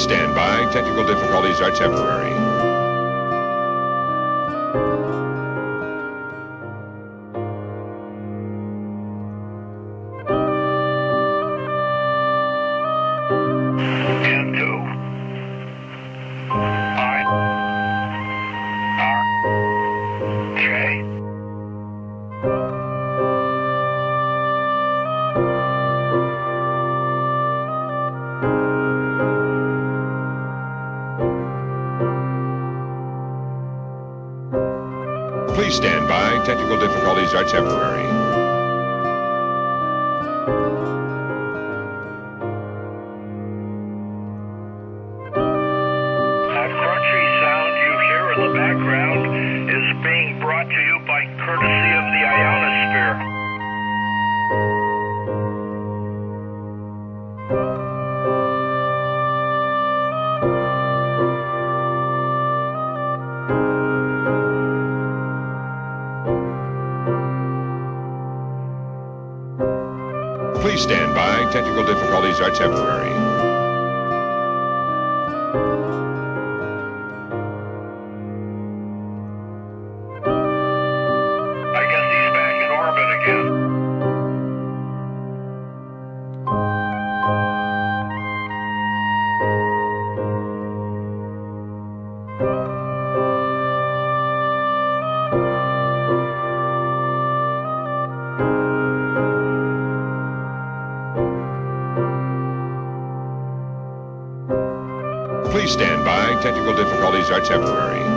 Please stand by. Technical difficulties are temporary. Please stand by. Technical difficulties are temporary. That crunchy sound you hear in the background is being brought to you by courtesy of the ionosphere. Please stand by. Technical difficulties are temporary. I guess he's back in orbit again. Please stand by. Technical difficulties are temporary.